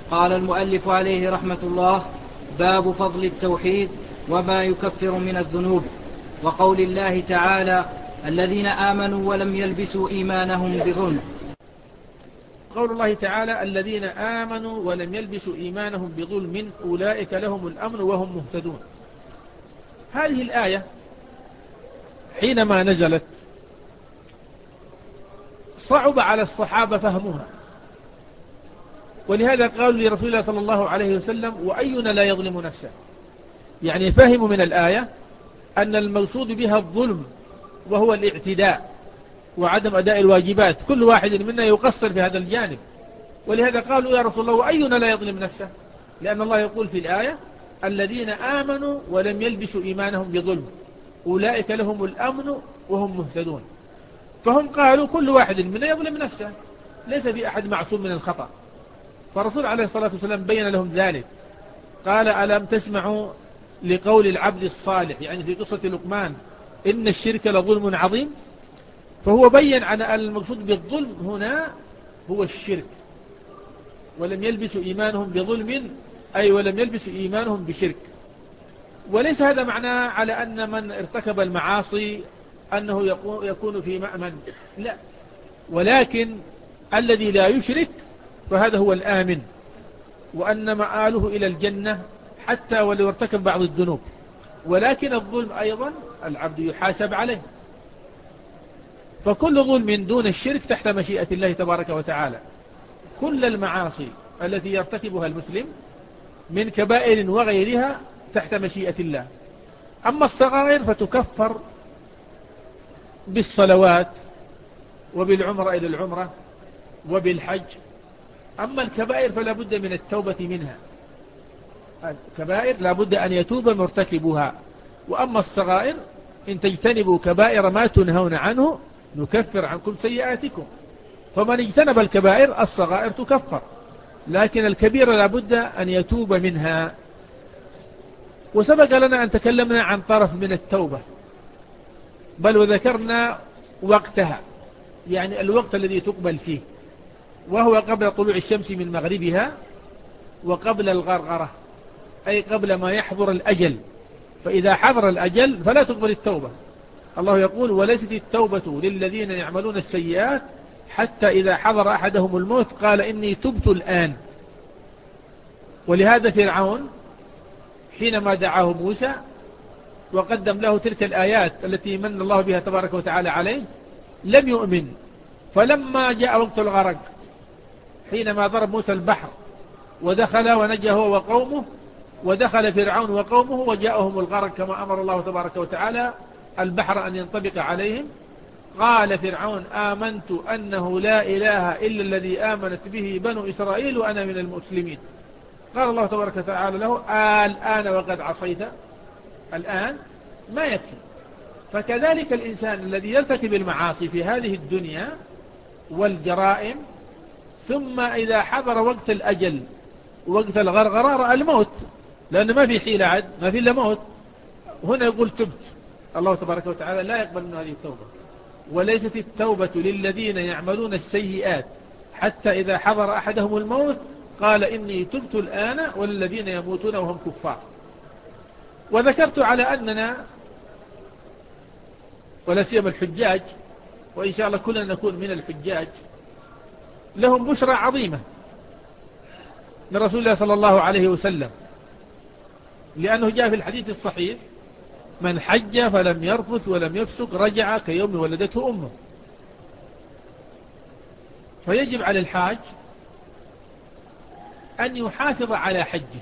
قال المؤلف عليه رحمة الله: باب فضل التوحيد وما يكفر من الذنوب. وقول الله تعالى: الذين آمنوا ولم يلبسوا إيمانهم بظلم. قول الله تعالى: الذين آمنوا ولم يلبسوا إيمانهم بظلم أولئك لهم الأمن وهم مهتدون. هذه الآية حينما نزلت صعب على الصحابة فهمها، ولهذا قالوا لرسول الله صلى الله عليه وسلم: وأينا لا يظلم نفسه. يعني فهموا من الآية أن المقصود بها الظلم، وهو الاعتداء وعدم أداء الواجبات، كل واحد منا يقصر في هذا الجانب. ولهذا قالوا: يا رسول الله، وأينا لا يظلم نفسه؟ لأن الله يقول في الآية: الذين آمنوا ولم يلبسوا إيمانهم بظلم أولئك لهم الأمن وهم مهتدون. فهم قالوا كل واحد منا يظلم نفسه، ليس في أحد معصوم من الخطأ. فالرسول عليه الصلاة والسلام بين لهم ذلك، قال: ألم تسمعوا لقول العبد الصالح، يعني في قصة لقمان: إن الشرك لظلم عظيم. فهو بين عن المقصود بالظلم هنا هو الشرك. ولم يلبسوا إيمانهم بظلم، أي ولم يلبسوا إيمانهم بشرك. وليس هذا معناه على أن من ارتكب المعاصي أنه يكون في مأمن، لا، ولكن الذي لا يشرك فهذا هو الآمن، وأن مآله إلى الجنة حتى ولو ارتكب بعض الذنوب. ولكن الظلم أيضا العبد يحاسب عليه. فكل ظلم دون الشرك تحت مشيئة الله تبارك وتعالى. كل المعاصي التي يرتكبها المسلم من كبائر وغيرها تحت مشيئة الله. أما الصغائر فتكفر بالصلوات وبالعمرة إلى العمرة وبالحج. أما الكبائر فلا بد من التوبة منها. الكبائر لا بد أن يتوب مرتكبها. وأما الصغائر إن تجتنبوا كبائر ما تنهون عنه نكفر عنكم سيئاتكم. فمن اجتنب الكبائر الصغائر تكفر، لكن الكبيرة لا بد أن يتوب منها. وسبق لنا أن تكلمنا عن طرف من التوبة، بل وذكرنا وقتها، يعني الوقت الذي تقبل فيه، وهو قبل طلوع الشمس من مغربها وقبل الغرغرة، أي قبل ما يحضر الأجل. فإذا حضر الأجل فلا تقبل التوبة. الله يقول: وليست التوبة للذين يعملون السيئات حتى إذا حضر أحدهم الموت قال إني تبت الآن. ولهذا فرعون حينما دعاه موسى وقدم له تلك الآيات التي من الله بها تبارك وتعالى عليه لم يؤمن. فلما جاء وقت الغرق حينما ضرب موسى البحر ودخل ونجى هو وقومه، ودخل فرعون وقومه وجاءهم الغرق كما أمر الله تبارك وتعالى البحر أن ينطبق عليهم، قال فرعون: آمنت أنه لا إله إلا الذي آمنت به بنو إسرائيل وأنا من المسلمين. قال الله تبارك وتعالى له: الآن وقد عصيت. الآن ما يكفي. فكذلك الإنسان الذي يرتكب المعاصي في هذه الدنيا والجرائم، ثم إذا حضر وقت الأجل وقت الغرغرة رأى الموت، لأنه ما في حيلة عد، ما في إلا موت، هنا يقول تبت. الله تبارك وتعالى لا يقبل من هذه التوبة. وليست التوبة للذين يعملون السيئات حتى إذا حضر أحدهم الموت قال إني تبت الآن، والذين يموتون وهم كفار. وذكرت على أننا ولا سيما الحجاج، وإن شاء الله كلنا نكون من الحجاج، لهم بشرى عظيمة من رسول الله صلى الله عليه وسلم، لأنه جاء في الحديث الصحيح: من حج فلم يرفث ولم يفسق رجع كيوم ولدته أمه. فيجب على الحاج أن يحافظ على حجه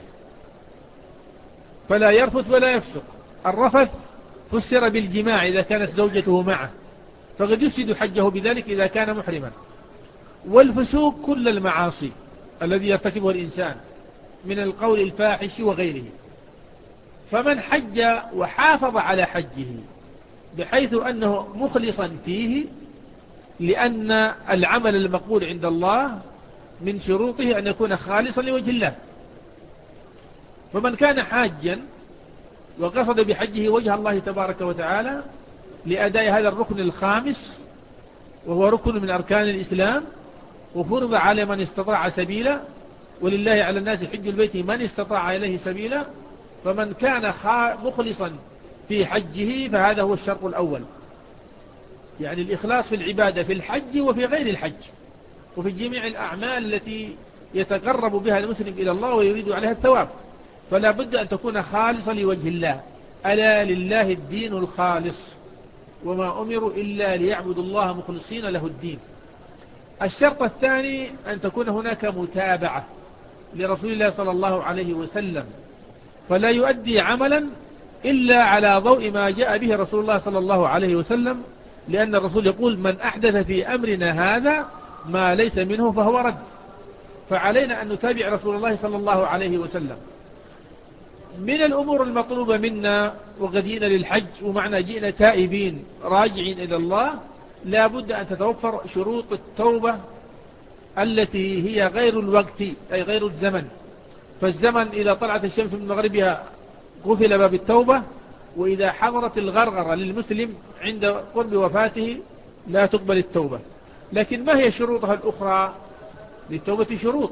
فلا يرفث ولا يفسق. الرفث فسر بالجماع إذا كانت زوجته معه، فقد يفسد حجه بذلك إذا كان محرما. والفسوق كل المعاصي الذي يرتكبه الإنسان من القول الفاحش وغيره. فمن حج وحافظ على حجه بحيث أنه مخلصا فيه، لأن العمل المقبول عند الله من شروطه أن يكون خالصا لوجه الله. فمن كان حاجا وقصد بحجه وجه الله تبارك وتعالى لأداء هذا الركن الخامس، وهو ركن من أركان الإسلام، وفرض على من استطاع سبيلا، ولله على الناس حج البيت من استطاع إليه سبيلا، فمن كان مخلصا في حجه فهذا هو الشرط الأول. يعني الإخلاص في العبادة في الحج وفي غير الحج وفي جميع الأعمال التي يتقرب بها المسلم إلى الله ويريد عليها الثواب، فلا بد أن تكون خالصة لوجه الله. ألا لله الدين الخالص وما أمروا إلا ليعبدوا الله مخلصين له الدين. الشرط الثاني أن تكون هناك متابعة لرسول الله صلى الله عليه وسلم، فلا يؤدي عملا إلا على ضوء ما جاء به رسول الله صلى الله عليه وسلم، لأن الرسول يقول من أحدث في أمرنا هذا ما ليس منه فهو رد. فعلينا أن نتابع رسول الله صلى الله عليه وسلم. من الأمور المطلوبة منا وقد جئنا للحج ومعنا جئنا تائبين راجعين إلى الله، لا بد أن تتوفر شروط التوبة التي هي غير الوقت أي غير الزمن. فالزمن إذا طلعت الشمس من مغربها قفل باب التوبة، وإذا حضرت الغرغرة للمسلم عند قرب وفاته لا تقبل التوبة. لكن ما هي شروطها الأخرى للتوبة؟ شروط.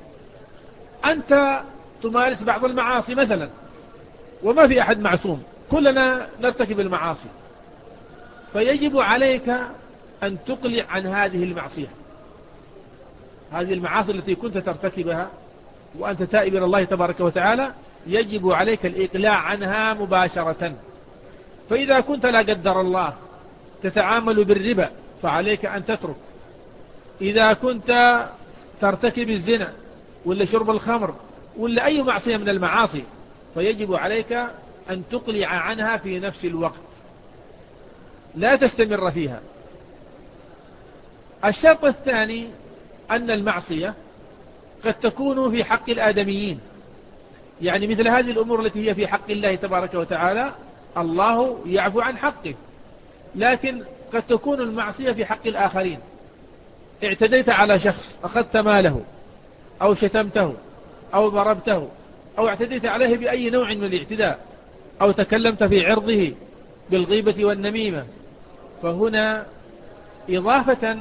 أنت تمارس بعض المعاصي مثلا، وما في أحد معصوم، كلنا نرتكب المعاصي، فيجب عليك أن تقلع عن هذه المعصية. هذه المعاصي التي كنت ترتكبها وأنت تائب إلى الله تبارك وتعالى يجب عليك الإقلاع عنها مباشرة. فإذا كنت لا قدر الله تتعامل بالربا فعليك أن تترك. إذا كنت ترتكب الزنا ولا شرب الخمر ولا أي معصية من المعاصي فيجب عليك أن تقلع عنها في نفس الوقت، لا تستمر فيها. الشرط الثاني أن المعصية قد تكون في حق الآدميين، يعني مثل هذه الأمور التي هي في حق الله تبارك وتعالى الله يعفو عن حقه، لكن قد تكون المعصية في حق الآخرين. اعتديت على شخص، أخذت ماله أو شتمته أو ضربته أو اعتديت عليه بأي نوع من الاعتداء أو تكلمت في عرضه بالغيبة والنميمة، فهنا إضافة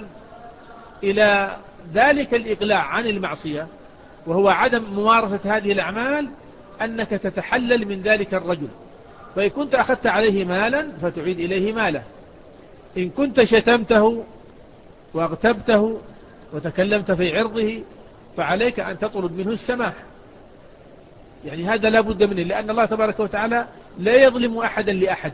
إلى ذلك الإقلاع عن المعصية وهو عدم ممارسة هذه الأعمال أنك تتحلل من ذلك الرجل. فإن كنت أخذت عليه مالا فتعيد إليه ماله، إن كنت شتمته واغتبته وتكلمت في عرضه فعليك أن تطلب منه السماح. يعني هذا لا بد منه، لأن الله تبارك وتعالى لا يظلم أحدا لأحد.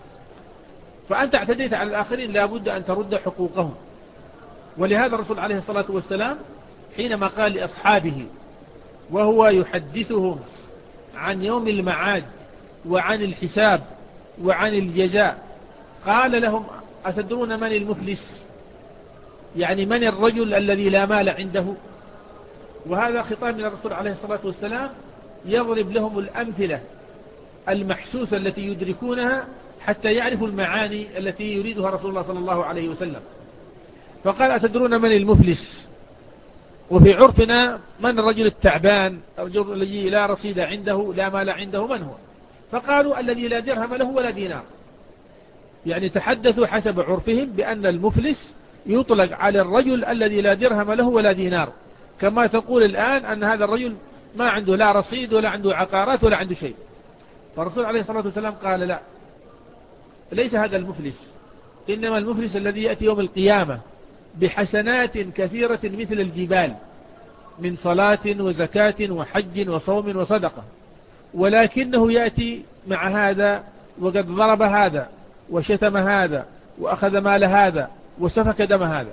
فأنت اعتديت على الآخرين لا بد أن ترد حقوقهم. ولهذا الرسول عليه الصلاة والسلام حينما قال لأصحابه وهو يحدثهم عن يوم المعاد وعن الحساب وعن الجزاء قال لهم أتدرون من المفلس؟ يعني من الرجل الذي لا مال عنده؟ وهذا خطاب من الرسول عليه الصلاة والسلام يضرب لهم الأمثلة المحسوسة التي يدركونها حتى يعرفوا المعاني التي يريدها رسول الله صلى الله عليه وسلم. فقال أتدرون من المفلس؟ وفي عرفنا من الرجل التعبان الرجل الذي لا رصيد عنده لا مال عنده من هو؟ فقالوا الذي لا درهم له ولا دينار. يعني تحدثوا حسب عرفهم بأن المفلس يطلق على الرجل الذي لا درهم له ولا دينار، كما تقول الآن أن هذا الرجل ما عنده لا رصيد ولا عنده عقارات ولا عنده شيء. فالرسول عليه الصلاة والسلام قال لا، ليس هذا المفلس، إنما المفلس الذي يأتي يوم القيامة بحسنات كثيرة مثل الجبال من صلاة وزكاة وحج وصوم وصدقة، ولكنه يأتي مع هذا وقد ضرب هذا وشتم هذا وأخذ مال هذا وسفك دم هذا.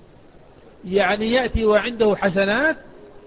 يعني يأتي وعنده حسنات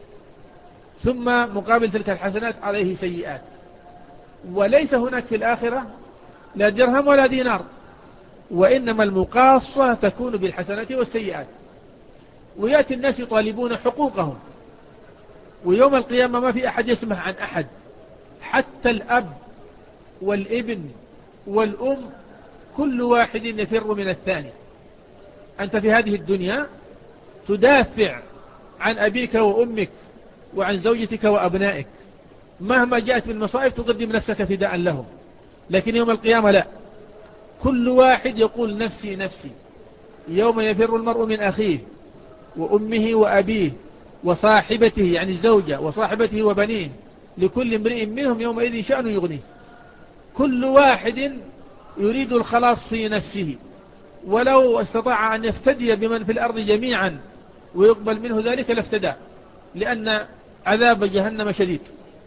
ثم مقابل تلك الحسنات عليه سيئات، وليس هناك في الآخرة لا درهم ولا دينار، وإنما المقاصة تكون بالحسنات والسيئات. ويأتي الناس يطالبون حقوقهم، ويوم القيامة ما في أحد يسمح عن أحد، حتى الأب والابن والأم كل واحد يفر من الثاني. أنت في هذه الدنيا تدافع عن أبيك وأمك وعن زوجتك وأبنائك، مهما جاءت من مصائب تقدم نفسك فداء لهم، لكن يوم القيامة لا، كل واحد يقول نفسي نفسي. يوم يفر المرء من أخيه وأمه وأبيه وصاحبته يعني الزوجة وصاحبته وبنيه، لكل امرئ منهم يومئذ شأن يغنيه. كل واحد يريد الخلاص في نفسه، ولو استطاع أن يفتدي بمن في الأرض جميعا ويقبل منه ذلك لافتدى، لأن عذاب جهنم شديد.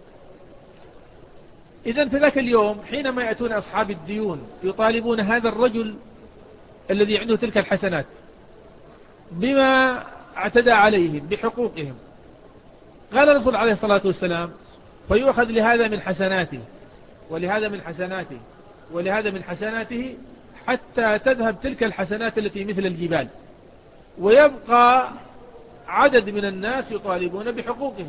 إذن في ذاك اليوم حينما يأتون أصحاب الديون يطالبون هذا الرجل الذي عنده تلك الحسنات بما اعتدى عليهم بحقوقهم، قال الرسول عليه الصلاة والسلام: فيؤخذ لهذا من حسناته ولهذا من حسناته ولهذا من حسناته، حتى تذهب تلك الحسنات التي مثل الجبال، ويبقى عدد من الناس يطالبون بحقوقهم.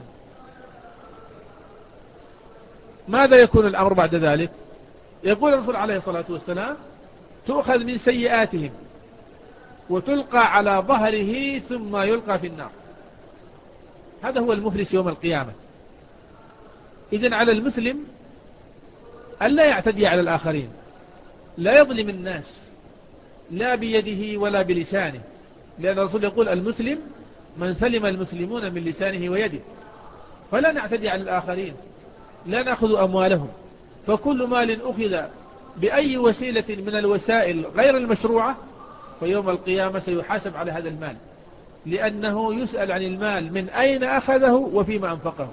ماذا يكون الأمر بعد ذلك؟ يقول الرسول عليه الصلاة والسلام: تؤخذ من سيئاتهم وتلقى على ظهره ثم يلقى في النار. هذا هو المفلس يوم القيامة. إذن على المسلم ألا يعتدي على الآخرين، لا يظلم الناس لا بيده ولا بلسانه، لأن الرسول يقول: المسلم من سلم المسلمون من لسانه ويده. فلا نعتدي على الآخرين، لا نأخذ أموالهم، فكل مال أخذ بأي وسيلة من الوسائل غير المشروعة فيوم القيامة سيحاسب على هذا المال، لأنه يسأل عن المال من أين أخذه وفيما أنفقه.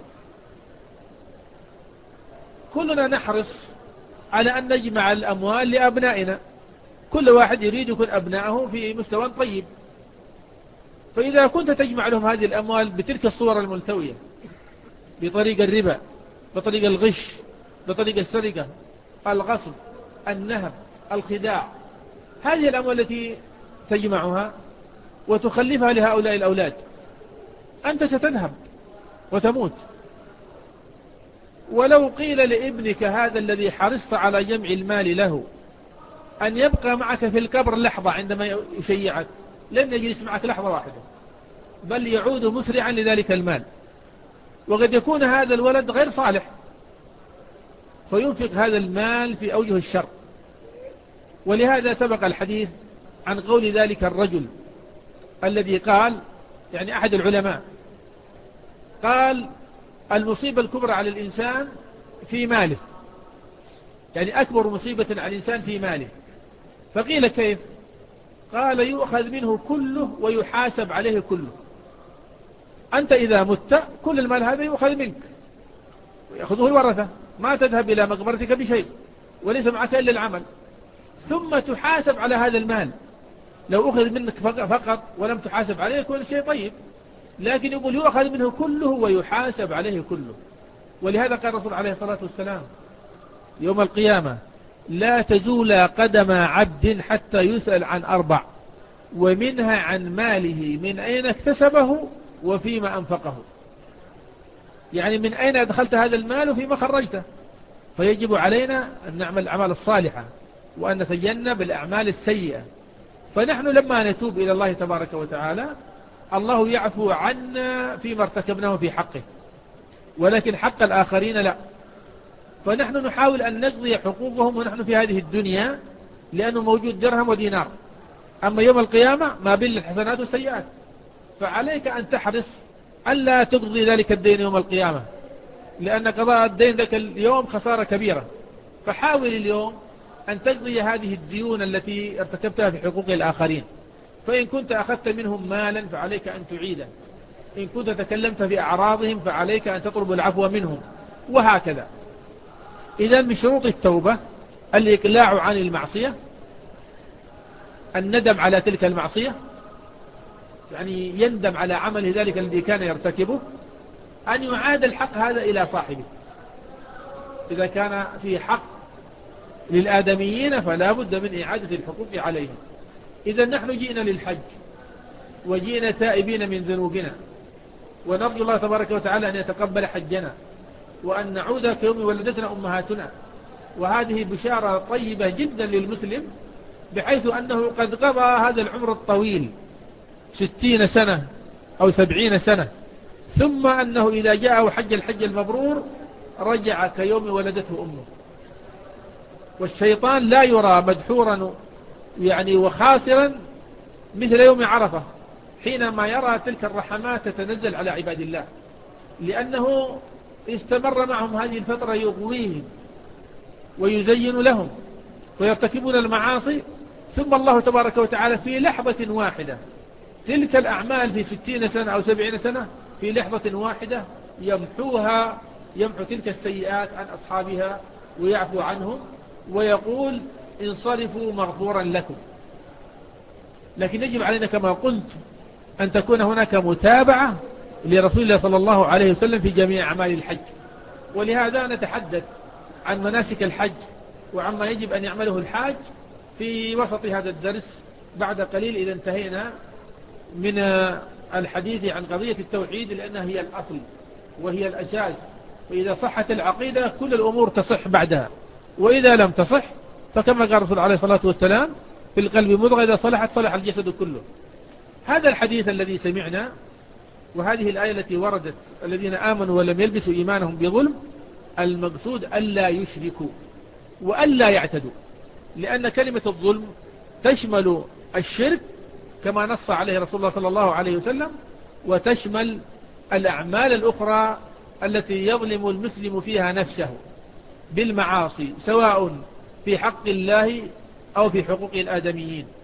كلنا نحرص على أن نجمع الأموال لأبنائنا، كل واحد يريد يكون أبنائه في مستوى طيب، فإذا كنت تجمع لهم هذه الأموال بتلك الصور الملتوية، بطريق الربا، بطريق الغش، بطريق السرقة، الغصب، النهب، الخداع، هذه الأموال التي تجمعها وتخلفها لهؤلاء الأولاد، أنت ستذهب وتموت. ولو قيل لابنك هذا الذي حرصت على جمع المال له أن يبقى معك في القبر لحظة عندما يشيعك، لن يجلس معك لحظة واحدة، بل يعود مسرعا لذلك المال. وقد يكون هذا الولد غير صالح فينفق هذا المال في أوجه الشر. ولهذا سبق الحديث عن قول ذلك الرجل الذي قال، يعني أحد العلماء قال: المصيبة الكبرى على الإنسان في ماله، يعني أكبر مصيبة على الإنسان في ماله. فقيل: كيف؟ قال: يؤخذ منه كله ويحاسب عليه كله. أنت إذا مت كل المال هذا يؤخذ منك ويأخذه الورثة، ما تذهب إلى مقبرتك بشيء وليس معك إلا العمل، ثم تحاسب على هذا المال. لو أخذ منك فقط ولم تحاسب عليه كل شيء طيب، لكن يقول يؤخذ منه كله ويحاسب عليه كله. ولهذا قال الرسول عليه الصلاة والسلام: يوم القيامة لا تزول قدم عبد حتى يسأل عن 4، ومنها عن ماله من أين اكتسبه وفيما أنفقه. يعني من أين أدخلت هذا المال وفيما خرجته. فيجب علينا أن نعمل الأعمال الصالحة وأن نتجنب الأعمال السيئة. فنحن لما نتوب إلى الله تبارك وتعالى الله يعفو عنا فيما ارتكبناه في حقه، ولكن حق الآخرين لا. فنحن نحاول أن نقضي حقوقهم ونحن في هذه الدنيا، لأنه موجود درهم ودينار. أما يوم القيامة ما بين الحسنات والسيئات، فعليك أن تحرص ألا تقضي ذلك الدين يوم القيامة، لأن قضاء الدين ذاك اليوم خسارة كبيرة. فحاول اليوم أن تقضي هذه الديون التي ارتكبتها في حقوق الآخرين. فإن كنت أخذت منهم مالا فعليك أن تعيده، إن كنت تكلمت في أعراضهم فعليك أن تطلب العفو منهم، وهكذا. إذن من شروط التوبة الإقلاع عن المعصية، الندم على تلك المعصية، يعني يندم على عمل ذلك الذي كان يرتكبه، أن يعاد الحق هذا إلى صاحبه. إذا كان في حق للآدميين فلا بد من إعادة الحقوق عليهم. إذا نحن جئنا للحج وجئنا تائبين من ذنوبنا، ونرجو الله تبارك وتعالى أن يتقبل حجنا وأن نعود كيوم ولدتنا أمهاتنا. وهذه بشارة طيبة جدا للمسلم، بحيث أنه قد قضى هذا العمر الطويل 60 سنة أو 70 سنة، ثم أنه إذا جاءه حج الحج المبرور رجع كيوم ولدته أمه. والشيطان لا يرى مدحورا يعني وخاسرا مثل يوم عرفة، حينما يرى تلك الرحمات تتنزل على عباد الله، لأنه استمر معهم هذه الفترة يغويهم ويزين لهم ويرتكبون المعاصي، ثم الله تبارك وتعالى في لحظة واحدة تلك الأعمال في 60 سنة أو 70 سنة في لحظة واحدة يمحو تلك السيئات عن أصحابها ويعفو عنهم ويقول انصرفوا مغفورا لكم. لكن يجب علينا كما قلت أن تكون هناك متابعة لرسول الله صلى الله عليه وسلم في جميع أعمال الحج. ولهذا نتحدث عن مناسك الحج وعما يجب أن يعمله الحاج في وسط هذا الدرس بعد قليل إذا انتهينا من الحديث عن قضية التوحيد، لأنها هي الأصل وهي الأساس، وإذا صحت العقيدة كل الأمور تصح بعدها، وإذا لم تصح فكما قال الرسول عليه الصلاة والسلام في القلب مضغة إذا صلحت صلح الجسد كله. هذا الحديث الذي سمعنا وهذه الآية التي وردت الذين آمنوا ولم يلبسوا إيمانهم بظلم، المقصود ألا يشركوا وألا يعتدوا، لأن كلمة الظلم تشمل الشرك كما نص عليه رسول الله صلى الله عليه وسلم، وتشمل الأعمال الأخرى التي يظلم المسلم فيها نفسه بالمعاصي، سواء في حق الله أو في حقوق الآدميين.